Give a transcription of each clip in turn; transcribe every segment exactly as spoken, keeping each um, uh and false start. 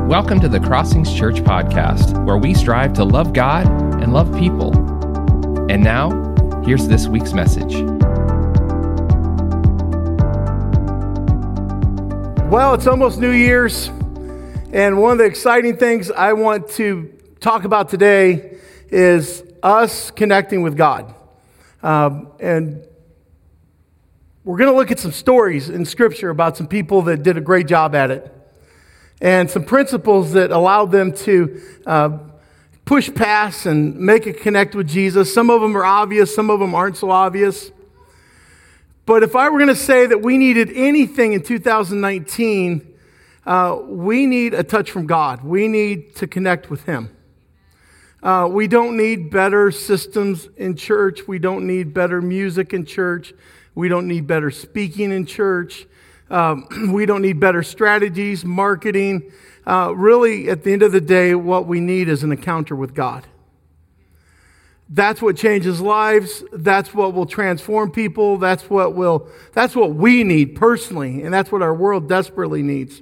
Welcome to the Crossings Church podcast, where we strive to love God and love people. And now, here's this week's message. Well, it's almost New Year's, and one of the exciting things I want to talk about today is us connecting with God. Um, and we're going to look at some stories in Scripture about some people that did a great job at it, and some principles that allowed them to uh, push past and make it connect with Jesus. Some of them are obvious, some of them aren't so obvious. But if I were going to say that we needed anything in two thousand nineteen, uh, we need a touch from God. We need to connect with Him. Uh, we don't need better systems in church. We don't need better music in church. We don't need better speaking in church. Um, we don't need better strategies, marketing. Uh, really, at the end of the day, what we need is an encounter with God. That's what changes lives. That's what will transform people. That's what will. That's what we need personally, and that's what our world desperately needs.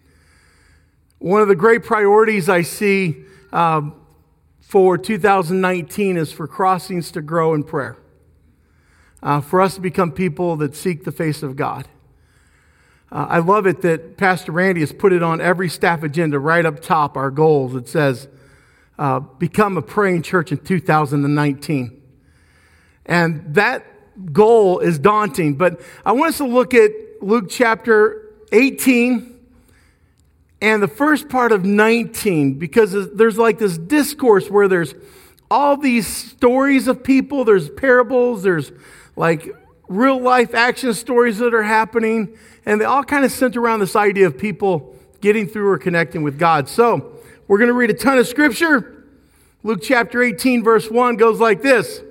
One of the great priorities I see um, for two thousand nineteen is for Crossings to grow in prayer, uh, for us to become people that seek the face of God. Uh, I love it that Pastor Randy has put it on every staff agenda right up top, our goals. It says, uh, become a praying church in two thousand nineteen. And that goal is daunting, but I want us to look at Luke chapter eighteen and the first part of nineteen, because there's like this discourse where there's all these stories of people, there's parables, there's like real life action stories that are happening, and they all kind of center around this idea of people getting through or connecting with God. So we're going to read a ton of scripture. Luke chapter eighteen, verse one goes like this.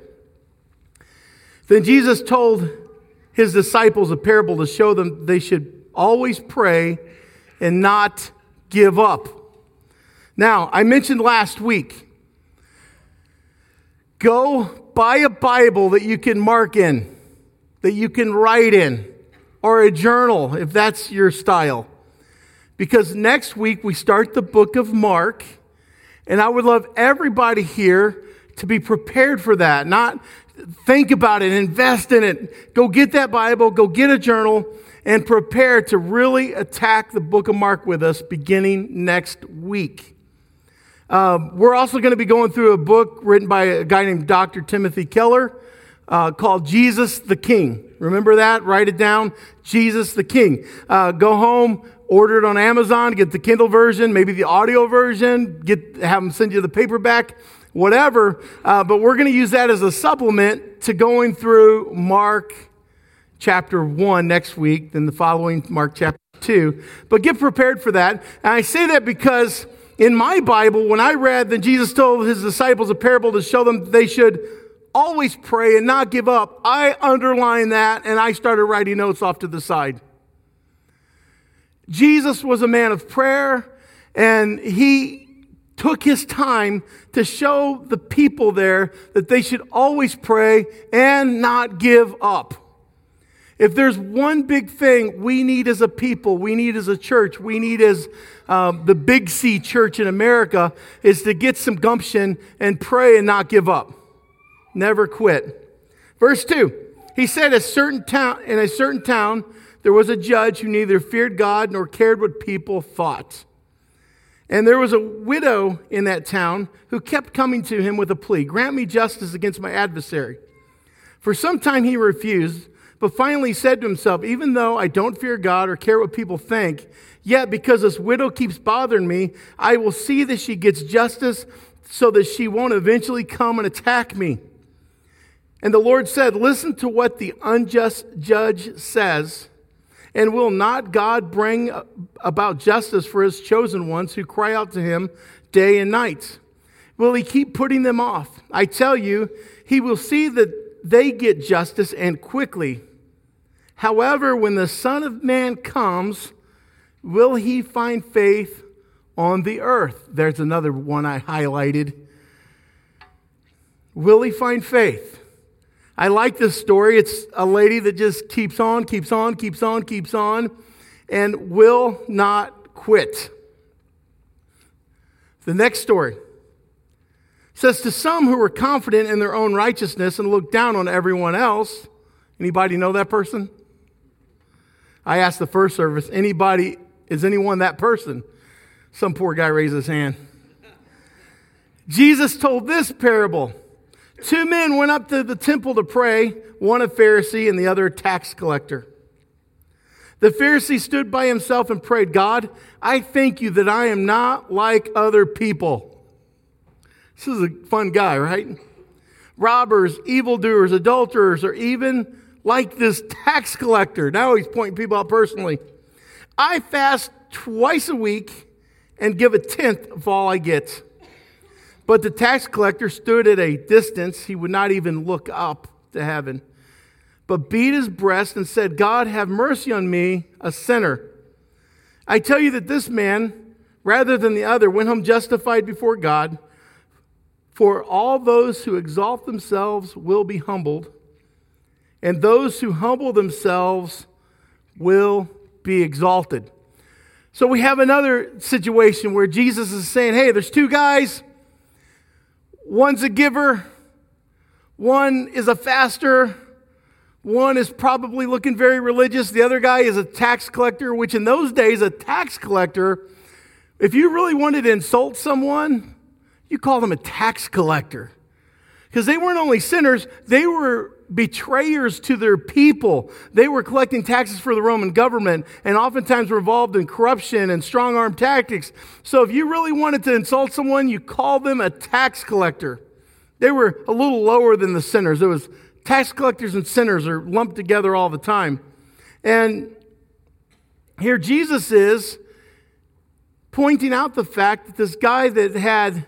Then Jesus told his disciples a parable to show them they should always pray and not give up. Now, I mentioned last week, go buy a Bible that you can mark in, that you can write in, or a journal if that's your style. Because next week we start the book of Mark, and I would love everybody here to be prepared for that. Not think about it, invest in it. Go get that Bible, go get a journal, and prepare to really attack the book of Mark with us beginning next week. Uh, we're also going to be going through a book written by a guy named Doctor Timothy Keller, Uh, called Jesus the King. Remember that? Write it down. Jesus the King. Uh, go home, order it on Amazon, get the Kindle version, maybe the audio version, get have them send you the paperback, whatever. Uh, but we're going to use that as a supplement to going through Mark chapter one next week, then the following Mark chapter two. But get prepared for that. And I say that because in my Bible, when I read that Jesus told his disciples a parable to show them they should always pray and not give up, I underlined that and I started writing notes off to the side. Jesus was a man of prayer, and he took his time to show the people there that they should always pray and not give up. If there's one big thing we need as a people, we need as a church, we need as um, the Big C church in America, is to get some gumption and pray and not give up. Never quit. Verse two, he said, a certain town, in a certain town, there was a judge who neither feared God nor cared what people thought. And there was a widow in that town who kept coming to him with a plea, grant me justice against my adversary. For some time he refused, but finally said to himself, even though I don't fear God or care what people think, yet because this widow keeps bothering me, I will see that she gets justice so that she won't eventually come and attack me. And the Lord said, listen to what the unjust judge says, and will not God bring about justice for his chosen ones who cry out to him day and night? Will he keep putting them off? I tell you, he will see that they get justice, and quickly. However, when the Son of Man comes, will he find faith on the earth? There's another one I highlighted. Will he find faith? I like this story. It's a lady that just keeps on, keeps on, keeps on, keeps on, and will not quit. The next story says, to some who were confident in their own righteousness and looked down on everyone else. Anybody know that person? I asked the first service, anybody, is anyone that person? Some poor guy raised his hand. Jesus told this parable. Two men went up to the temple to pray, one a Pharisee and the other a tax collector. The Pharisee stood by himself and prayed, God, I thank you that I am not like other people. This is a fun guy, right? Robbers, evildoers, adulterers, or even like this tax collector. Now he's pointing people out personally. I fast twice a week and give a tenth of all I get. But the tax collector stood at a distance. He would not even look up to heaven, but beat his breast and said, God, have mercy on me, a sinner. I tell you that this man, rather than the other, went home justified before God. For all those who exalt themselves will be humbled, and those who humble themselves will be exalted. So we have another situation where Jesus is saying, hey, there's two guys. One's a giver. One is a faster. One is probably looking very religious. The other guy is a tax collector, which in those days, a tax collector, if you really wanted to insult someone, you call them a tax collector. Because they weren't only sinners, they were betrayers to their people. They were collecting taxes for the Roman government and oftentimes were involved in corruption and strong-arm tactics. So if you really wanted to insult someone, you call them a tax collector. They were a little lower than the sinners. It was tax collectors and sinners are lumped together all the time. And here Jesus is pointing out the fact that this guy that had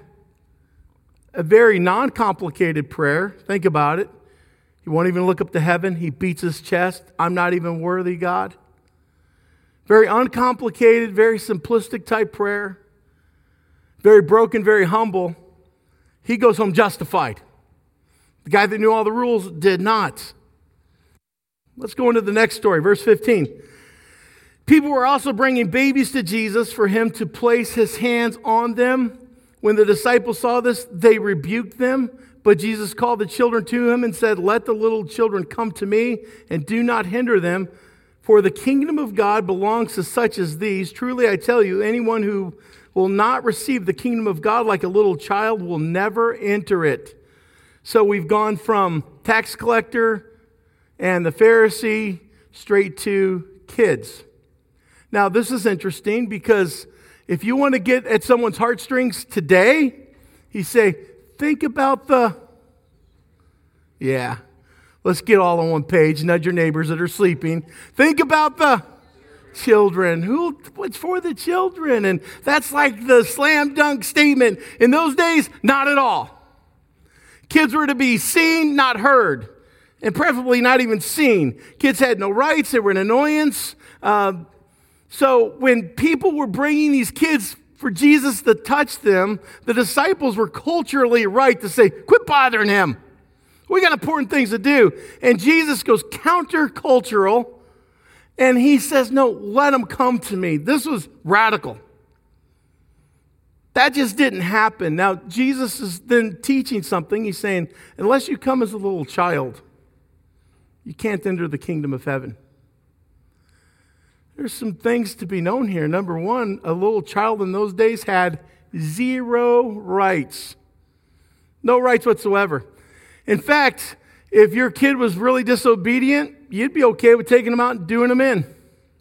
a very non-complicated prayer, think about it. He won't even look up to heaven. He beats his chest. I'm not even worthy, God. Very uncomplicated, very simplistic type prayer. Very broken, very humble. He goes home justified. The guy that knew all the rules did not. Let's go into the next story, verse fifteen. People were also bringing babies to Jesus for him to place his hands on them. When the disciples saw this, they rebuked them. But Jesus called the children to him and said, let the little children come to me and do not hinder them, for the kingdom of God belongs to such as these. Truly I tell you, anyone who will not receive the kingdom of God like a little child will never enter it. So we've gone from tax collector and the Pharisee straight to kids. Now this is interesting because if you want to get at someone's heartstrings today, you say, think about the, yeah, let's get all on one page. Nudge your neighbors that are sleeping. Think about the children. Who? What's for the children? And that's like the slam dunk statement. In those days, not at all. Kids were to be seen, not heard, and preferably not even seen. Kids had no rights. They were an annoyance. Uh, so when people were bringing these kids for Jesus to touch them, the disciples were culturally right to say, quit bothering him. We got important things to do. And Jesus goes countercultural, and he says, no, let them come to me. This was radical. That just didn't happen. Now, Jesus is then teaching something. He's saying, unless you come as a little child, you can't enter the kingdom of heaven. There's some things to be known here. Number one, a little child in those days had zero rights. No rights whatsoever. In fact, if your kid was really disobedient, you'd be okay with taking them out and doing them in.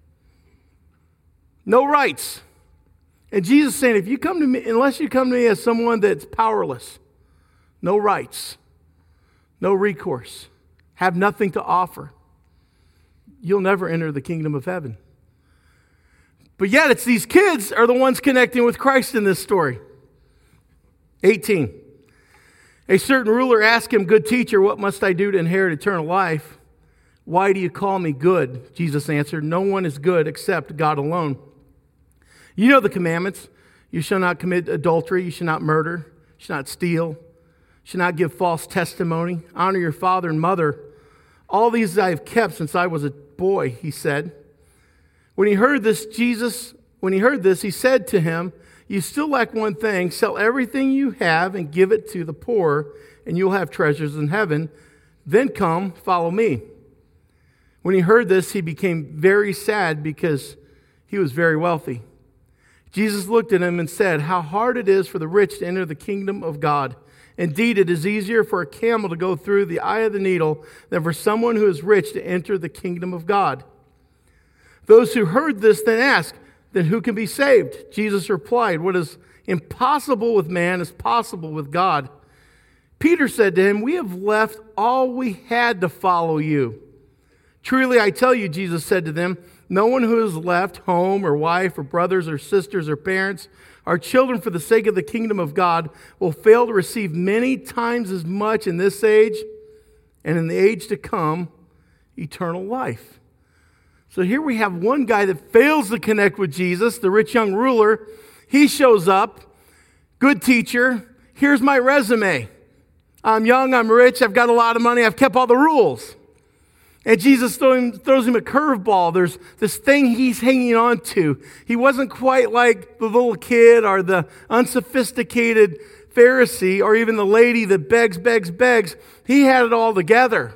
No rights. And Jesus is saying, if you come to me, unless you come to me as someone that's powerless, no rights, no recourse, have nothing to offer, you'll never enter the kingdom of heaven. But yet it's these kids are the ones connecting with Christ in this story. eighteen. A certain ruler asked him, good teacher, what must I do to inherit eternal life? Why do you call me good? Jesus answered, no one is good except God alone. You know the commandments. You shall not commit adultery. You shall not murder. You shall not steal. You shall not give false testimony. Honor your father and mother. All these I have kept since I was a boy, he said. When he heard this, Jesus, when he heard this, he said to him, you still lack one thing. Sell everything you have and give it to the poor, and you'll have treasures in heaven. Then come, follow me." When he heard this, he became very sad because he was very wealthy. Jesus looked at him and said, "How hard it is for the rich to enter the kingdom of God. Indeed, it is easier for a camel to go through the eye of the needle than for someone who is rich to enter the kingdom of God." Those who heard this then asked, "Then who can be saved?" Jesus replied, "What is impossible with man is possible with God." Peter said to him, "We have left all we had to follow you." "Truly I tell you," Jesus said to them, "no one who has left home or wife or brothers or sisters or parents or children for the sake of the kingdom of God will fail to receive many times as much in this age and in the age to come eternal life." So here we have one guy that fails to connect with Jesus, the rich young ruler. He shows up, "Good teacher, here's my resume. I'm young, I'm rich, I've got a lot of money, I've kept all the rules." And Jesus throws him a curveball. There's this thing he's hanging on to. He wasn't quite like the little kid or the unsophisticated Pharisee or even the lady that begs, begs, begs. He had it all together.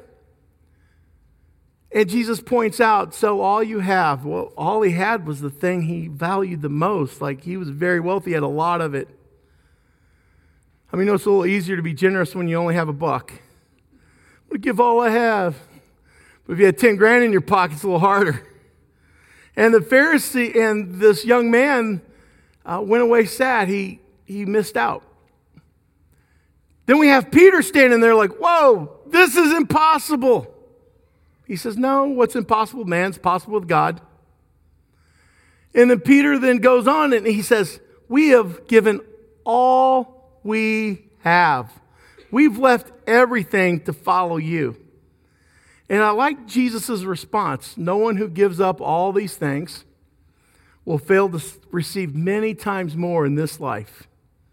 And Jesus points out, so all you have, well, all he had was the thing he valued the most. Like, he was very wealthy, he had a lot of it. I mean, it's a little easier to be generous when you only have a buck. I'm going to give all I have. But if you had ten grand in your pocket, it's a little harder. And the Pharisee and this young man uh, went away sad. He, he missed out. Then we have Peter standing there like, "Whoa, this is impossible." He says, "No, what's impossible with man is possible with God." And then Peter then goes on and he says, "We have given all we have. We've left everything to follow you." And I like Jesus' response. No one who gives up all these things will fail to receive many times more in this life.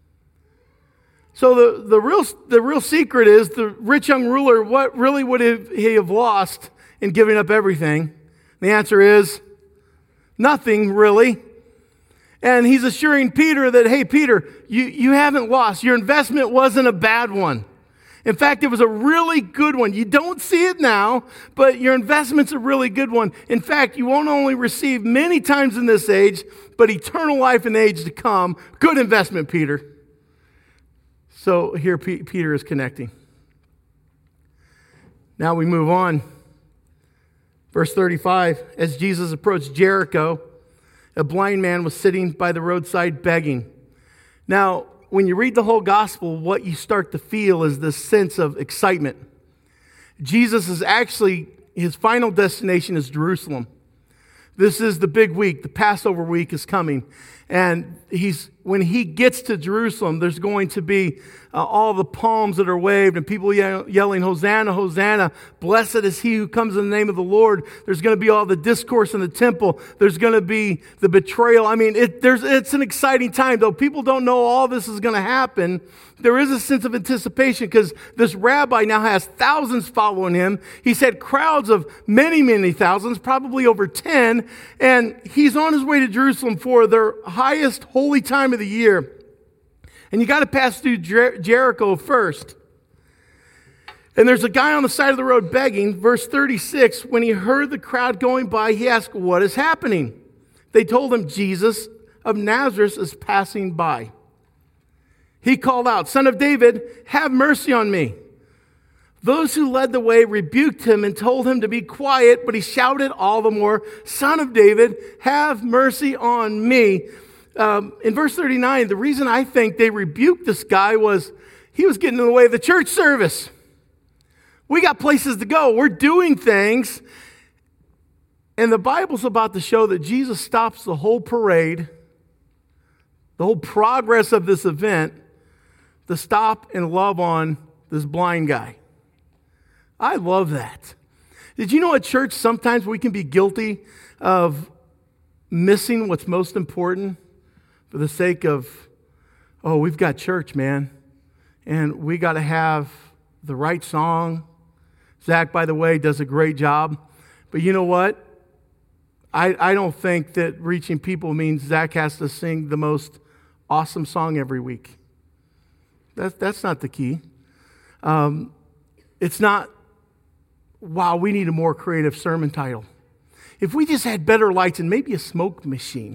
So the, the, real, the real secret is the rich young ruler, what really would he have lost in giving up everything? The answer is nothing, really. And he's assuring Peter that, hey, Peter, you, you haven't lost. Your investment wasn't a bad one. In fact, it was a really good one. You don't see it now, but your investment's a really good one. In fact, you won't only receive many times in this age, but eternal life in the age to come. Good investment, Peter. So here P- Peter is connecting. Now we move on. Verse thirty-five, as Jesus approached Jericho, a blind man was sitting by the roadside begging. Now, when you read the whole gospel, what you start to feel is this sense of excitement. Jesus is actually, his final destination is Jerusalem. This is the big week. The Passover week is coming. And he's when he gets to Jerusalem, there's going to be uh, all the palms that are waved and people ye- yelling, "Hosanna, Hosanna, blessed is he who comes in the name of the Lord." There's going to be all the discourse in the temple. There's going to be the betrayal. I mean, it, there's, it's an exciting time. Though people don't know all this is going to happen, there is a sense of anticipation because this rabbi now has thousands following him. He's had crowds of many, many thousands, probably over ten, and he's on his way to Jerusalem for their highest holy time of the year. And you got to pass through Jer- Jericho first. And there's a guy on the side of the road begging. Verse thirty-six, when he heard the crowd going by, he asked, "What is happening?" They told him, "Jesus of Nazareth is passing by." He called out, "Son of David, have mercy on me." Those who led the way rebuked him and told him to be quiet, but he shouted all the more, "Son of David, have mercy on me." Um, in verse thirty-nine, the reason I think they rebuked this guy was he was getting in the way of the church service. We got places to go. We're doing things. And the Bible's about to show that Jesus stops the whole parade, the whole progress of this event, to stop and love on this blind guy. I love that. Did you know at church sometimes we can be guilty of missing what's most important for the sake of, oh, we've got church, man, and we got to have the right song. Zach, by the way, does a great job. But you know what? I, I don't think that reaching people means Zach has to sing the most awesome song every week. That's, that's not the key. Um, it's not, wow, we need a more creative sermon title. If we just had better lights and maybe a smoke machine.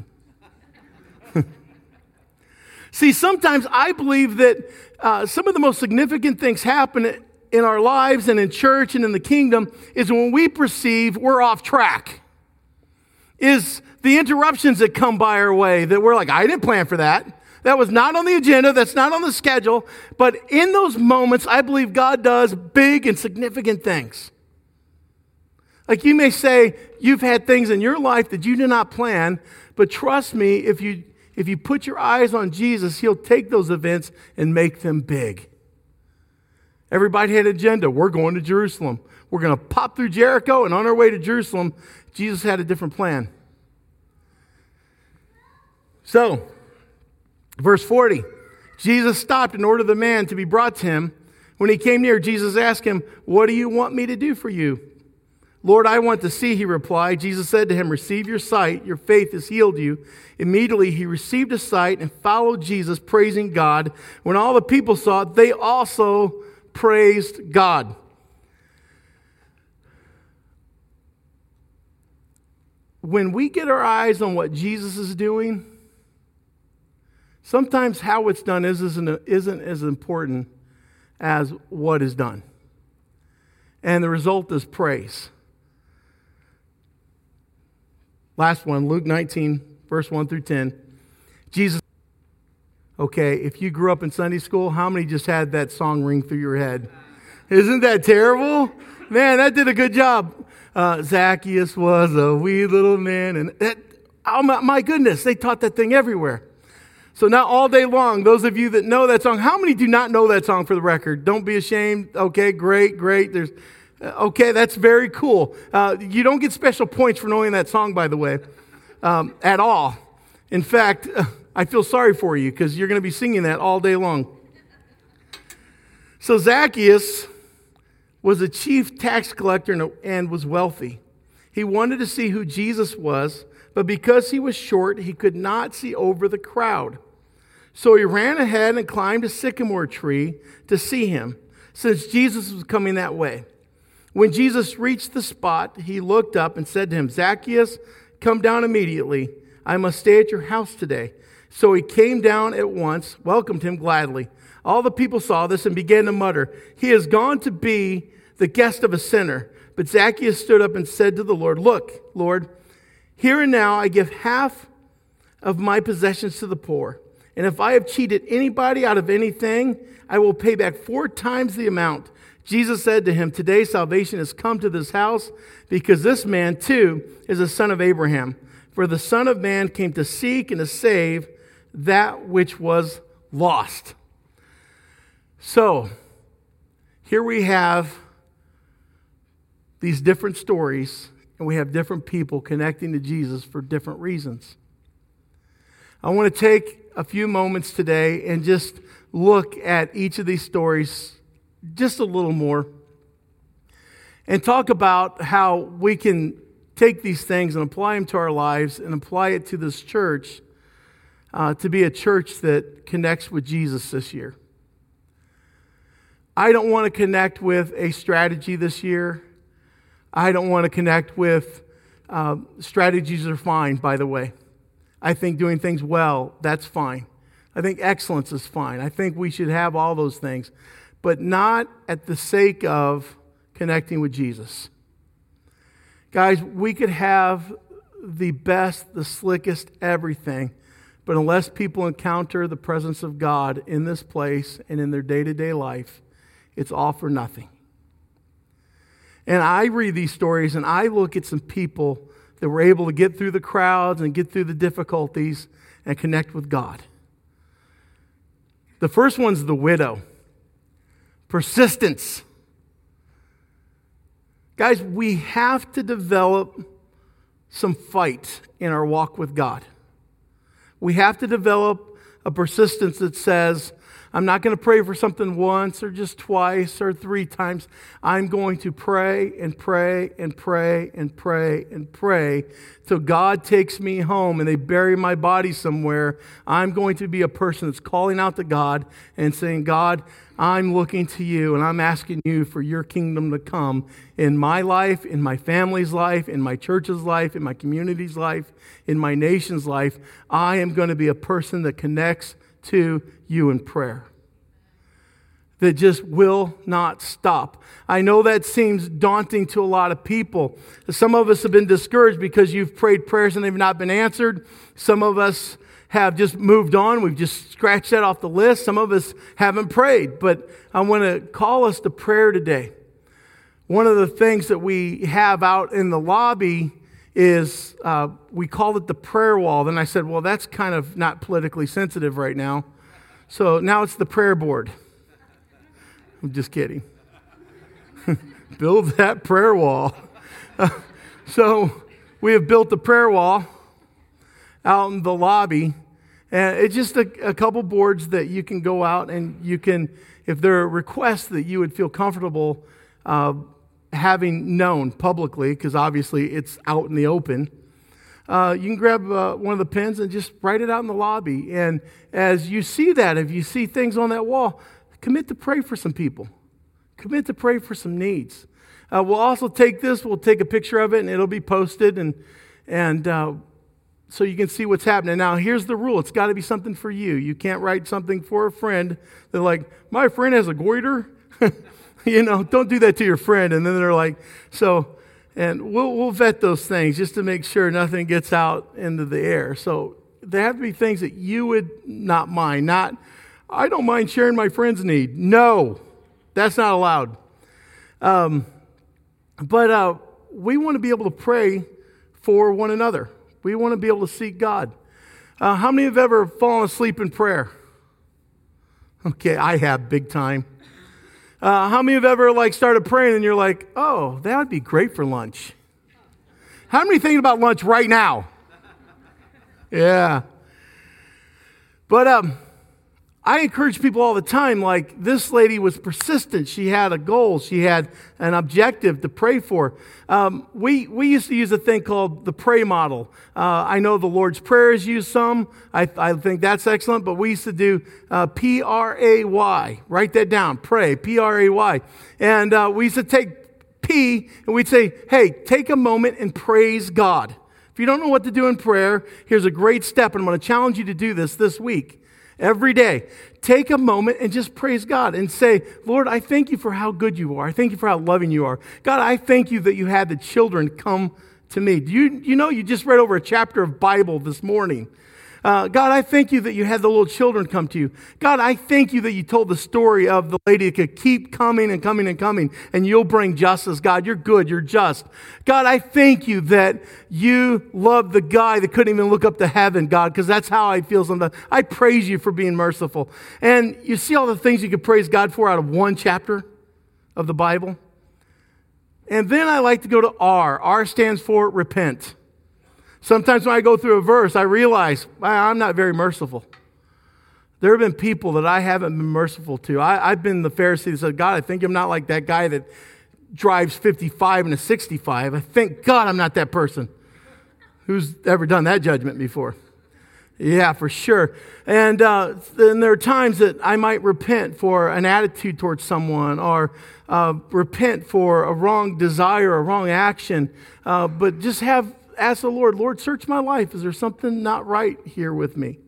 See, sometimes I believe that uh, some of the most significant things happen in our lives and in church and in the kingdom is when we perceive we're off track. Is the interruptions that come by our way that we're like, I didn't plan for that. That was not on the agenda. That's not on the schedule. But in those moments, I believe God does big and significant things. Like you may say, you've had things in your life that you did not plan, but trust me, if you if you put your eyes on Jesus, He'll take those events and make them big. Everybody had an agenda. We're going to Jerusalem. We're going to pop through Jericho, and on our way to Jerusalem, Jesus had a different plan. So, verse forty, Jesus stopped and ordered the man to be brought to him. When he came near, Jesus asked him, what do you want me to do for you? Lord, I want to see, he replied. Jesus said to him, receive your sight. Your faith has healed you. Immediately he received his sight and followed Jesus, praising God. When all the people saw it, they also praised God. When we get our eyes on what Jesus is doing, sometimes how it's done isn't, isn't as important as what is done. And the result is praise. Last one, Luke nineteen, verse one through ten. Jesus, okay, if you grew up in Sunday school, how many just had that song ring through your head? Isn't that terrible? Man, that did a good job. Uh, Zacchaeus was a wee little man. And that, oh my, my goodness, they taught that thing everywhere. So now all day long, those of you that know that song, how many do not know that song for the record? Don't be ashamed. Okay, great, great. There's Okay, that's very cool. Uh, you don't get special points for knowing that song, by the way, um, at all. In fact, I feel sorry for you because you're going to be singing that all day long. So Zacchaeus was a chief tax collector and was wealthy. He wanted to see who Jesus was, but because he was short, he could not see over the crowd. So he ran ahead and climbed a sycamore tree to see him, since Jesus was coming that way. When Jesus reached the spot, he looked up and said to him, Zacchaeus, come down immediately. I must stay at your house today. So he came down at once, welcomed him gladly. All the people saw this and began to mutter, he has gone to be the guest of a sinner. But Zacchaeus stood up and said to the Lord, look, Lord, here and now I give half of my possessions to the poor. And if I have cheated anybody out of anything, I will pay back four times the amount. Jesus said to him, today salvation has come to this house because this man too is a son of Abraham. For the Son of Man came to seek and to save that which was lost. So, here we have these different stories, and we have different people connecting to Jesus for different reasons. I want to take a few moments today and just look at each of these stories just a little more and talk about how we can take these things and apply them to our lives and apply it to this church uh, to be a church that connects with Jesus this year. I don't want to connect with a strategy this year. I don't want to connect with uh, strategies are fine, by the way. I think doing things well, that's fine. I think excellence is fine. I think we should have all those things, but not at the sake of connecting with Jesus. Guys, we could have the best, the slickest everything, but unless people encounter the presence of God in this place and in their day-to-day life, it's all for nothing. And I read these stories and I look at some people that were able to get through the crowds and get through the difficulties and connect with God. The first one's the widow. Persistence. Guys, we have to develop some fight in our walk with God. We have to develop a persistence that says, I'm not going to pray for something once or just twice or three times. I'm going to pray and pray and pray and pray and pray till God takes me home and they bury my body somewhere. I'm going to be a person that's calling out to God and saying, God, I'm looking to you and I'm asking you for your kingdom to come in my life, in my family's life, in my church's life, in my community's life, in my nation's life. I am going to be a person that connects to you in prayer, that just will not stop. I know that seems daunting to a lot of people. Some of us have been discouraged because you've prayed prayers and they've not been answered. Some of us have just moved on. We've just scratched that off the list. Some of us haven't prayed, but I want to call us to prayer today. One of the things that we have out in the lobby is uh, we call it the prayer wall. Then I said, well, that's kind of not politically sensitive right now. So now it's the prayer board. I'm just kidding. Build that prayer wall. Uh, so we have built the prayer wall out in the lobby. And it's just a, a couple boards that you can go out and you can, if there are requests that you would feel comfortable uh, having known publicly, because obviously it's out in the open, uh, you can grab uh, one of the pens and just write it out in the lobby. And as you see that, if you see things on that wall, commit to pray for some people. Commit to pray for some needs. Uh, we'll also take this, we'll take a picture of it, and it'll be posted, and and uh, so you can see what's happening. Now, here's the rule. It's got to be something for you. You can't write something for a friend. They're like, my friend has a goiter. You know, don't do that to your friend. And then they're like, so, and we'll we'll vet those things just to make sure nothing gets out into the air. So there have to be things that you would not mind. Not, I don't mind sharing my friend's need. No, that's not allowed. Um, but uh, we want to be able to pray for one another. We want to be able to seek God. Uh, how many have ever fallen asleep in prayer? Okay, I have big time. Uh, how many have ever like started praying and you're like, oh, that would be great for lunch? How many thinking about lunch right now? Yeah. But um, I encourage people all the time, like this lady was persistent. She had a goal. She had an objective to pray for. Um, we we used to use a thing called the pray model. Uh, I know the Lord's Prayer is used some. I, I think that's excellent. But we used to do uh, P R A Y. Write that down. Pray. P R A Y. And uh, we used to take P and we'd say, hey, take a moment and praise God. If you don't know what to do in prayer, here's a great step. And I'm going to challenge you to do this this week. Every day, take a moment and just praise God and say, Lord, I thank you for how good you are. I thank you for how loving you are. God, I thank you that you had the children come to me. Do you, you know, you just read over a chapter of Bible this morning. Uh, God, I thank you that you had the little children come to you. God, I thank you that you told the story of the lady that could keep coming and coming and coming, and you'll bring justice. God, you're good, you're just. God, I thank you that you love the guy that couldn't even look up to heaven, God, because that's how I feel sometimes. I praise you for being merciful. And you see all the things you could praise God for out of one chapter of the Bible? And then I like to go to R. R stands for repent. Sometimes when I go through a verse, I realize I'm not very merciful. There have been people that I haven't been merciful to. I, I've been the Pharisee that said, God, I think I'm not like that guy that drives fifty-five and a sixty-five. I thank God I'm not that person. Who's ever done that judgment before? Yeah, for sure. And uh, then there are times that I might repent for an attitude towards someone or uh, repent for a wrong desire, a wrong action, uh, but just have ask the Lord, Lord, search my life. Is there something not right here with me?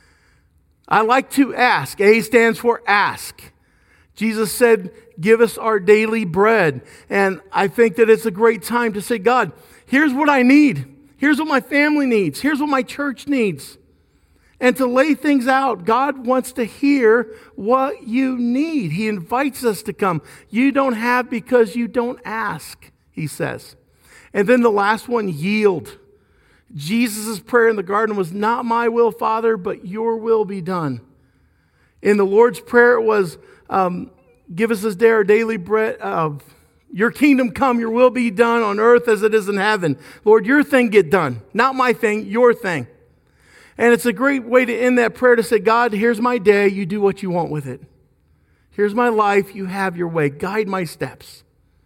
I like to ask. A stands for ask. Jesus said, give us our daily bread. And I think that it's a great time to say, God, here's what I need. Here's what my family needs. Here's what my church needs. And to lay things out, God wants to hear what you need. He invites us to come. You don't have because you don't ask, he says. And then the last one, yield. Jesus' prayer in the garden was, not my will, Father, but your will be done. In the Lord's Prayer, it was, um, give us this day our daily bread. Uh, your kingdom come, your will be done on earth as it is in heaven. Lord, your thing get done. Not my thing, your thing. And it's a great way to end that prayer to say, God, here's my day. You do what you want with it. Here's my life. You have your way. Guide my steps.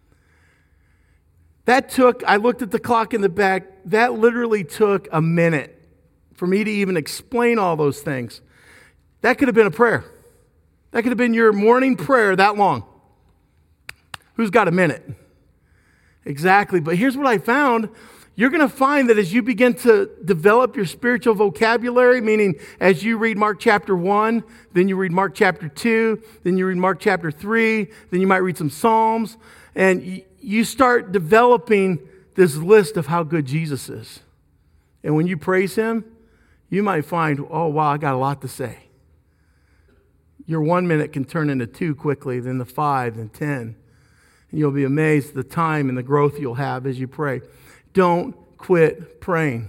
That took, I looked at the clock in the back, that literally took a minute for me to even explain all those things. That could have been a prayer. That could have been your morning prayer that long. Who's got a minute? Exactly. But here's what I found. You're going to find that as you begin to develop your spiritual vocabulary, meaning as you read Mark chapter one, then you read Mark chapter two, then you read Mark chapter three, then you might read some Psalms, and you start developing this list of how good Jesus is. And when you praise Him, you might find, oh, wow, I got a lot to say. Your one minute can turn into two quickly, then the five, then ten. And you'll be amazed at the time and the growth you'll have as you pray. Don't quit praying.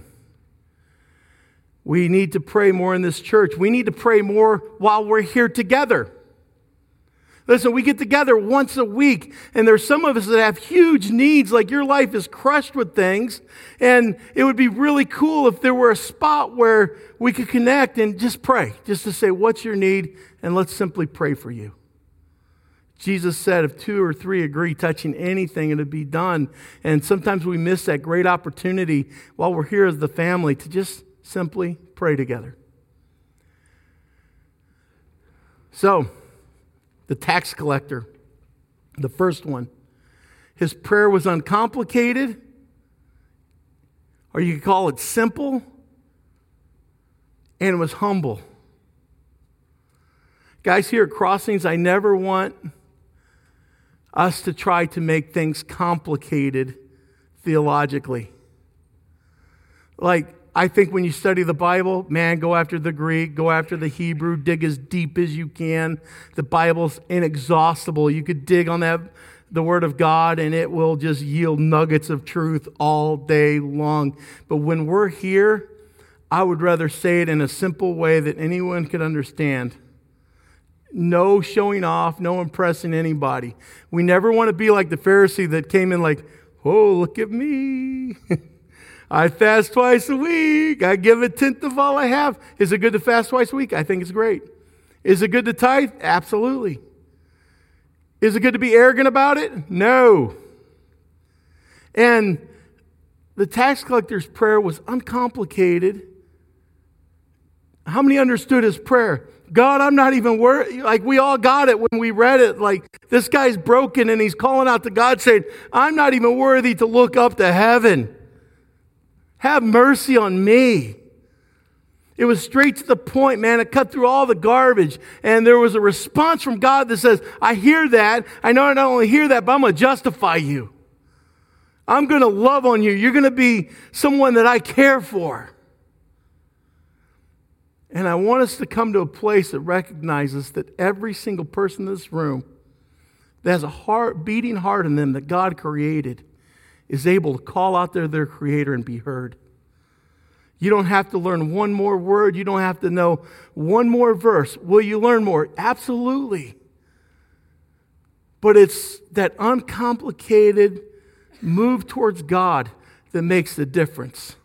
We need to pray more in this church. We need to pray more while we're here together. Listen, we get together once a week, and there's some of us that have huge needs, like your life is crushed with things, and it would be really cool if there were a spot where we could connect and just pray, just to say, what's your need, and let's simply pray for you. Jesus said, if two or three agree touching anything, it'll be done. And sometimes we miss that great opportunity while we're here as the family to just simply pray together. So, the tax collector, the first one, his prayer was uncomplicated, or you could call it simple, and it was humble. Guys, here at Crossings, I never want us to try to make things complicated theologically. Like, I think when you study the Bible, man, go after the Greek, go after the Hebrew, dig as deep as you can. The Bible's inexhaustible. You could dig on that, the Word of God, and it will just yield nuggets of truth all day long. But when we're here, I would rather say it in a simple way that anyone could understand. No showing off, no impressing anybody. We never want to be like the Pharisee that came in like, oh, look at me. I fast twice a week. I give a tenth of all I have. Is it good to fast twice a week? I think it's great. Is it good to tithe? Absolutely. Is it good to be arrogant about it? No. And the tax collector's prayer was uncomplicated. How many understood his prayer? God, I'm not even worthy. Like, we all got it when we read it. Like, this guy's broken and he's calling out to God saying, I'm not even worthy to look up to heaven. Have mercy on me. It was straight to the point, man. It cut through all the garbage. And there was a response from God that says, I hear that. I know I not only hear that, but I'm going to justify you. I'm going to love on you. You're going to be someone that I care for. And I want us to come to a place that recognizes that every single person in this room that has a heart, beating heart in them that God created is able to call out to their Creator and be heard. You don't have to learn one more word. You don't have to know one more verse. Will you learn more? Absolutely. But it's that uncomplicated move towards God that makes the difference.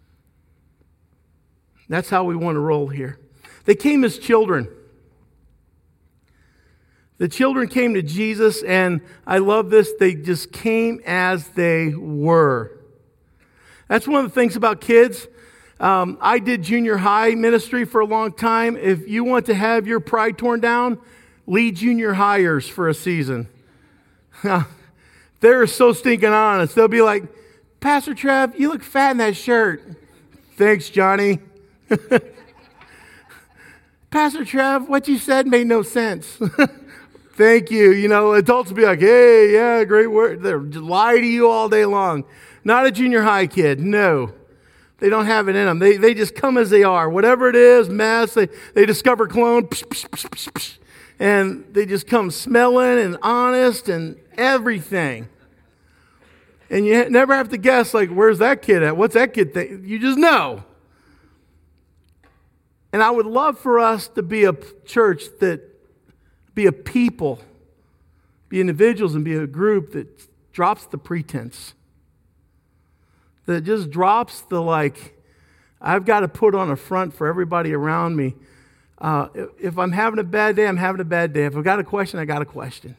That's how we want to roll here. They came as children. The children came to Jesus, and I love this, they just came as they were. That's one of the things about kids. Um, I did junior high ministry for a long time. If you want to have your pride torn down, lead junior highers for a season. They're so stinking honest. They'll be like, Pastor Trev, you look fat in that shirt. Thanks, Johnny. Pastor Trev, what you said made no sense. Thank you. You know, adults will be like, hey, yeah, great word. They'll lie to you all day long. Not a junior high kid. No. They don't have it in them. They, they just come as they are. Whatever it is, mess, they, they discover cologne, psh, psh, psh, psh, psh, and they just come smelling and honest and everything. And you never have to guess, like, where's that kid at? What's that kid think? You just know. And I would love for us to be a church that, be a people, be individuals and be a group that drops the pretense. That just drops the like, I've got to put on a front for everybody around me. Uh, if I'm having a bad day, I'm having a bad day. If I've got a question, I got a question.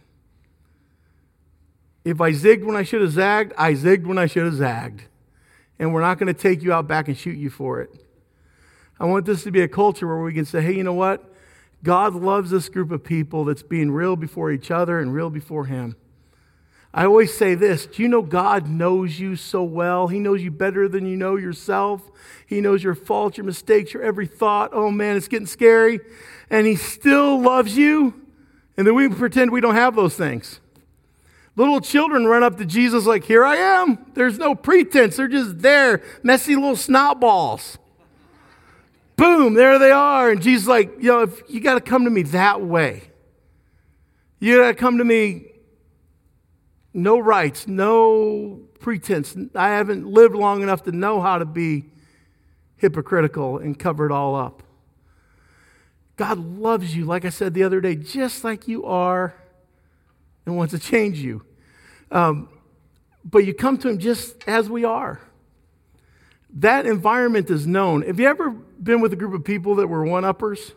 If I zigged when I should have zagged, I zigged when I should have zagged. And we're not going to take you out back and shoot you for it. I want this to be a culture where we can say, hey, you know what? God loves this group of people that's being real before each other and real before Him. I always say this, do you know God knows you so well? He knows you better than you know yourself. He knows your faults, your mistakes, your every thought. Oh man, it's getting scary. And He still loves you. And then we pretend we don't have those things. Little children run up to Jesus like, here I am. There's no pretense. They're just there, messy little snot balls. Boom, there they are. And Jesus is like, you know, if you got to come to me that way. You got to come to me, no rights, no pretense. I haven't lived long enough to know how to be hypocritical and cover it all up. God loves you, like I said the other day, just like you are, and wants to change you. Um, but you come to Him just as we are. That environment is known. Have you ever been with a group of people that were one-uppers?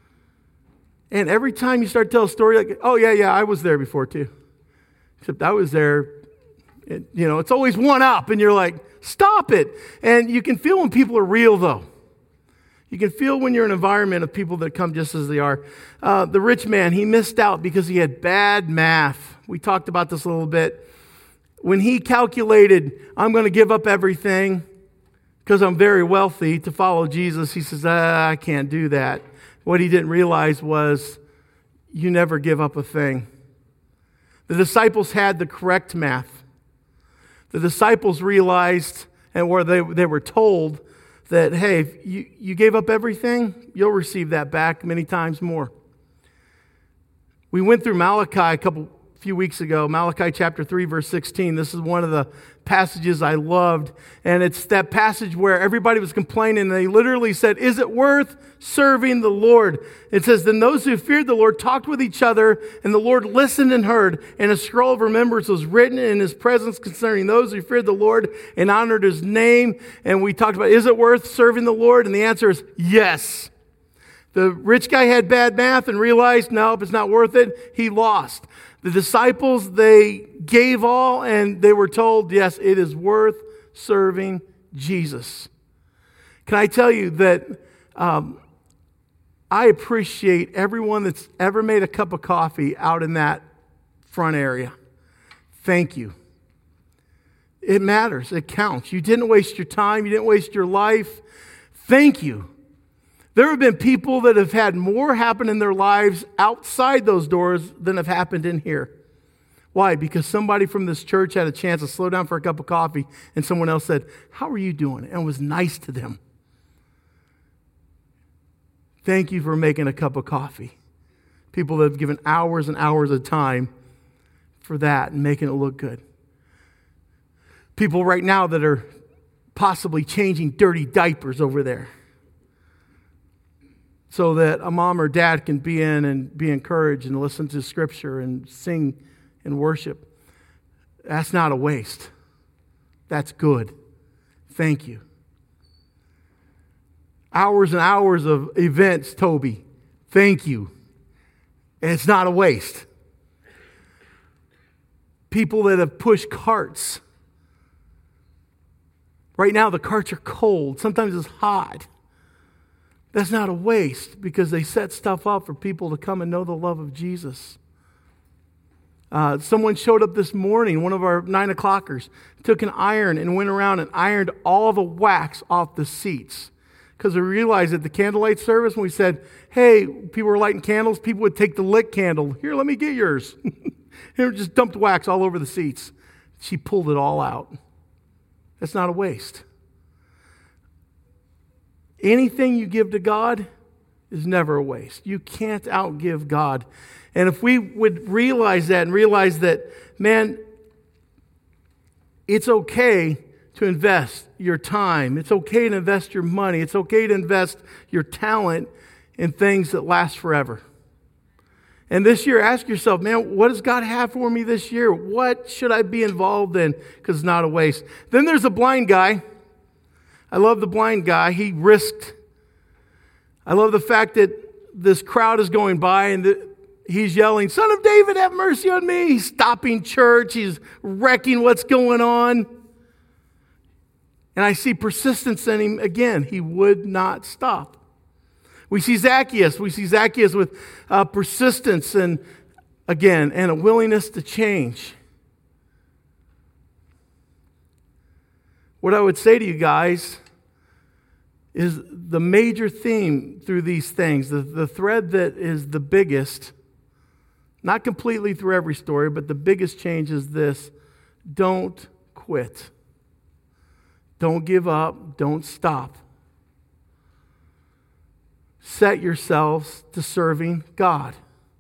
And every time you start to tell a story, like, oh, yeah, yeah, I was there before too. Except I was there, it, you know, it's always one up, and you're like, stop it. And you can feel when people are real, though. You can feel when you're in an environment of people that come just as they are. Uh, the rich man, he missed out because he had bad math. We talked about this a little bit. When he calculated, I'm going to give up everything because I'm very wealthy to follow Jesus, he says, ah, I can't do that. What he didn't realize was you never give up a thing. The disciples had the correct math. The disciples realized, and where they, they were told, that, hey, if you, you gave up everything, you'll receive that back many times more. We went through Malachi a couple few weeks ago, Malachi chapter three, verse sixteen. This is one of the passages I loved. And it's that passage where everybody was complaining, and they literally said, is it worth serving the Lord? It says, then those who feared the Lord talked with each other, and the Lord listened and heard, and a scroll of remembrance was written in His presence concerning those who feared the Lord and honored His name. And we talked about, is it worth serving the Lord? And the answer is yes. The rich guy had bad math and realized, no, if it's not worth it, he lost. The disciples, they gave all, and they were told, yes, it is worth serving Jesus. Can I tell you that um, I appreciate everyone that's ever made a cup of coffee out in that front area. Thank you. It matters. It counts. You didn't waste your time. You didn't waste your life. Thank you. There have been people that have had more happen in their lives outside those doors than have happened in here. Why? Because somebody from this church had a chance to slow down for a cup of coffee, and someone else said, how are you doing? And was nice to them. Thank you for making a cup of coffee. People that have given hours and hours of time for that and making it look good. People right now that are possibly changing dirty diapers over there, so that a mom or dad can be in and be encouraged and listen to Scripture and sing and worship. That's not a waste. That's good. Thank you. Hours and hours of events, Toby. Thank you. And it's not a waste. People that have pushed carts. Right now the carts are cold. Sometimes it's hot. That's not a waste because they set stuff up for people to come and know the love of Jesus. Uh, someone showed up this morning, one of our nine o'clockers, took an iron and went around and ironed all the wax off the seats. Because we realized at the candlelight service, when we said, hey, people were lighting candles, people would take the lit candle. Here, let me get yours. And just dumped wax all over the seats. She pulled it all out. That's not a waste. Anything you give to God is never a waste. You can't outgive God. And if we would realize that and realize that, man, it's okay to invest your time. It's okay to invest your money. It's okay to invest your talent in things that last forever. And this year, ask yourself, man, what does God have for me this year? What should I be involved in? Because it's not a waste. Then there's a blind guy. I love the blind guy. He risked. I love the fact that this crowd is going by and the, he's yelling, "Son of David, have mercy on me." He's stopping church. He's wrecking what's going on. And I see persistence in him again. He would not stop. We see Zacchaeus. We see Zacchaeus with uh, persistence and, again, and a willingness to change. What I would say to you guys is the major theme through these things, the, the thread that is the biggest, not completely through every story, but the biggest change is this: don't quit. Don't give up. Don't stop. Set yourselves to serving God.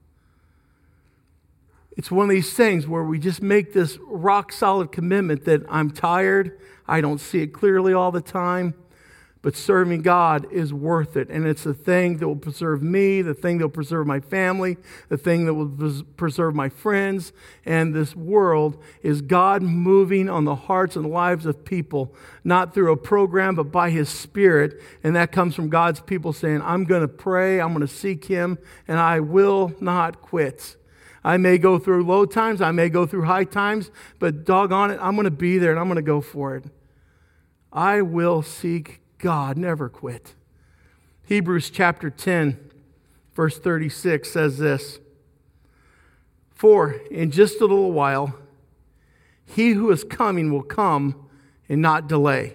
It's one of these things where we just make this rock solid commitment that I'm tired, I don't see it clearly all the time, but serving God is worth it. And it's the thing that will preserve me, the thing that will preserve my family, the thing that will preserve my friends. And this world is God moving on the hearts and lives of people, not through a program, but by His Spirit. And that comes from God's people saying, I'm going to pray, I'm going to seek Him, and I will not quit. I may go through low times, I may go through high times, but doggone it, I'm going to be there and I'm going to go for it. I will seek God, never quit. Hebrews chapter ten, verse thirty-six says this: "For in just a little while, He who is coming will come and not delay.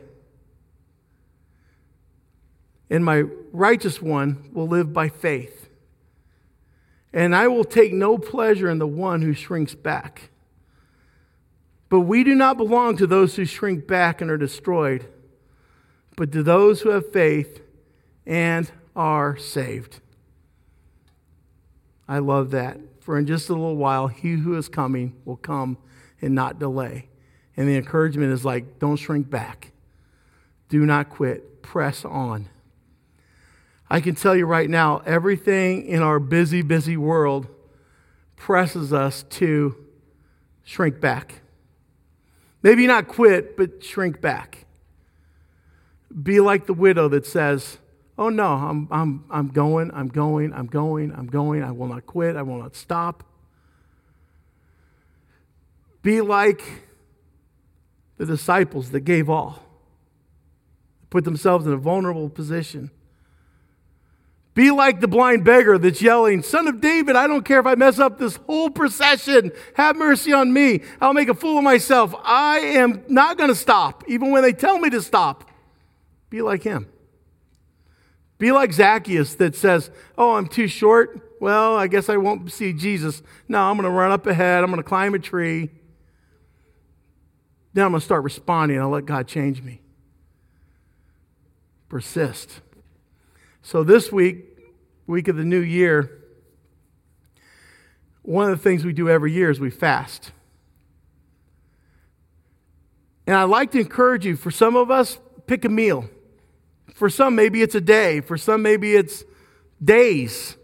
And my righteous one will live by faith. And I will take no pleasure in the one who shrinks back. But we do not belong to those who shrink back and are destroyed, but to those who have faith and are saved." I love that. For in just a little while, He who is coming will come and not delay. And the encouragement is like, don't shrink back. Do not quit. Press on. I can tell you right now, everything in our busy, busy world presses us to shrink back. Maybe not quit, but shrink back. Be like the widow that says, "Oh no, I'm I'm I'm going, I'm going, I'm going, I'm going. I will not quit. I will not stop." Be like the disciples that gave all, put themselves in a vulnerable position. Be like the blind beggar that's yelling, "Son of David, I don't care if I mess up this whole procession. Have mercy on me. I'll make a fool of myself. I am not going to stop, even when they tell me to stop." Be like him. Be like Zacchaeus that says, "Oh, I'm too short. Well, I guess I won't see Jesus. No, I'm going to run up ahead. I'm going to climb a tree. Then I'm going to start responding. I'll let God change me." Persist. So this week, week of the new year, one of the things we do every year is we fast. And I'd like to encourage you, for some of us, pick a meal. For some, maybe it's a day. For some, maybe it's days.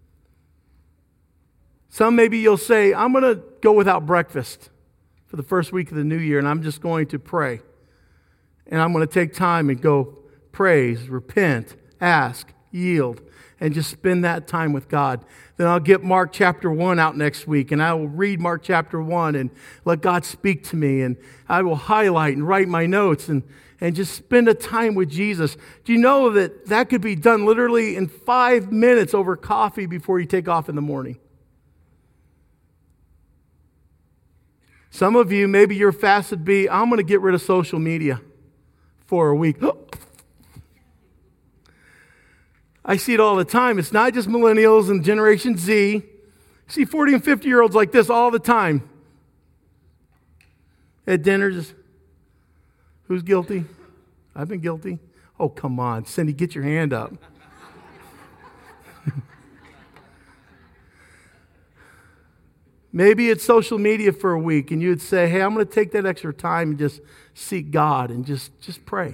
Some, maybe you'll say, "I'm going to go without breakfast for the first week of the new year, and I'm just going to pray. And I'm going to take time and go praise, repent, ask, yield, and just spend that time with God." Then I'll get Mark chapter one out next week, and I will read Mark chapter one and let God speak to me, and I will highlight and write my notes and, and just spend a time with Jesus. Do you know that that could be done literally in five minutes over coffee before you take off in the morning? Some of you, maybe your fast would be, "I'm going to get rid of social media for a week." I see it all the time. It's not just millennials and Generation Z. I see forty and fifty-year-olds like this all the time. At dinner, just, "Who's guilty?" "I've been guilty." "Oh, come on. Cindy, get your hand up." Maybe it's social media for a week, and you would say, "Hey, I'm going to take that extra time and just seek God and just, just pray.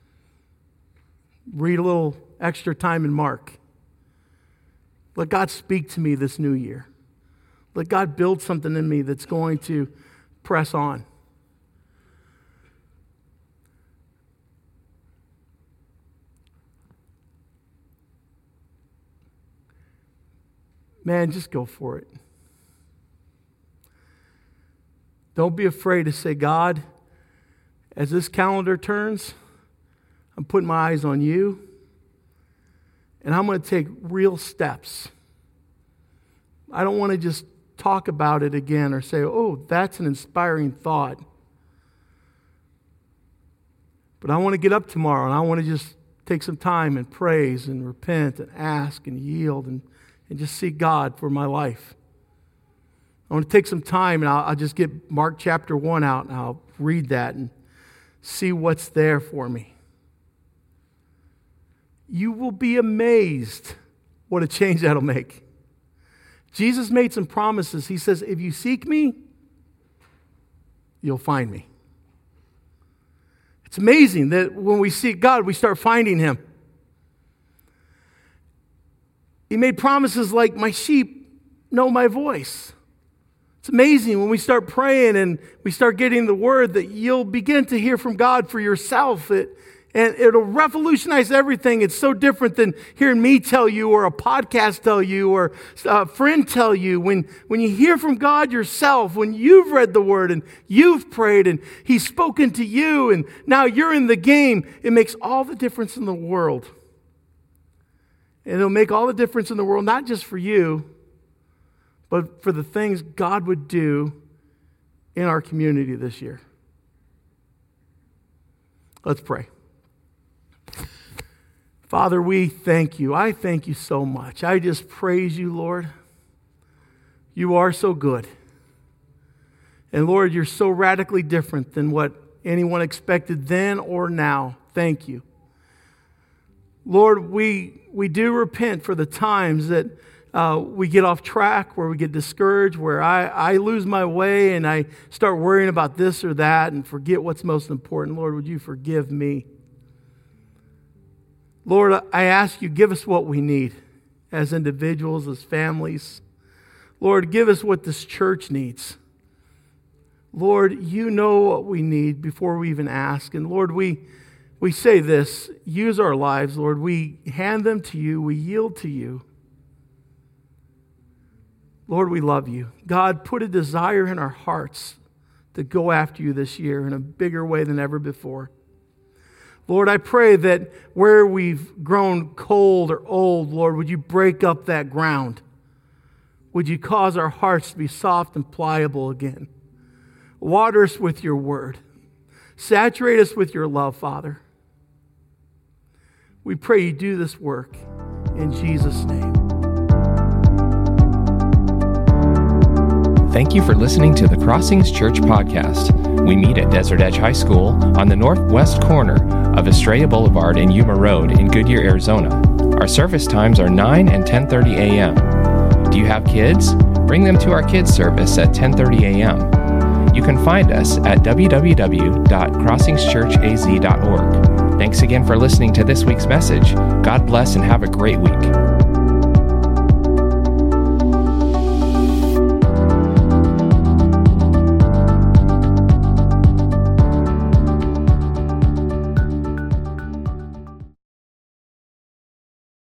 Read a little extra time in Mark. Let God speak to me this new year. Let God build something in me that's going to press on." man, just go for it. Don't be afraid to say, God, as this calendar turns, I'm putting my eyes on you, and I'm going to take real steps. I don't want to just talk about it again or say, oh, that's an inspiring thought. But I want to get up tomorrow, and I want to just take some time and praise and repent and ask and yield and, and just seek God for my life. I want to take some time, and I'll, I'll just get Mark chapter one out, and I'll read that and see what's there for me. You will be amazed what a change that'll make. Jesus made some promises. He says, if you seek me, you'll find me. It's amazing that when we seek God, we start finding Him. He made promises like, my sheep know my voice. It's amazing when we start praying and we start getting the word that you'll begin to hear from God for yourself. It, and it'll revolutionize everything. It's so different than hearing me tell you or a podcast tell you or a friend tell you. When, when you hear from God yourself, when you've read the word and you've prayed and He's spoken to you and now you're in the game, it makes all the difference in the world. And it'll make all the difference in the world, not just for you, but for the things God would do in our community this year. Let's pray. Father, we thank you. I thank you so much. I just praise you, Lord. You are so good. And Lord, you're so radically different than what anyone expected then or now. Thank you. Lord, we, we do repent for the times that Uh, we get off track, where we get discouraged, where I, I lose my way and I start worrying about this or that and forget what's most important. Lord, would you forgive me? Lord, I ask you, give us what we need as individuals, as families. Lord, give us what this church needs. Lord, you know what we need before we even ask. And Lord, we, we say this, use our lives, Lord. We hand them to you. We yield to you. Lord, we love you. God, put a desire in our hearts to go after you this year in a bigger way than ever before. Lord, I pray that where we've grown cold or old, Lord, would you break up that ground? Would you cause our hearts to be soft and pliable again? Water us with your word. Saturate us with your love, Father. We pray you do this work in Jesus' name. Thank you for listening to the Crossings Church podcast. We meet at Desert Edge High School on the northwest corner of Estrella Boulevard and Yuma Road in Goodyear, Arizona. Our service times are nine and ten thirty a.m. Do you have kids? Bring them to our kids service at ten thirty a.m. You can find us at w w w dot crossings church a z dot org. Thanks again for listening to this week's message. God bless and have a great week.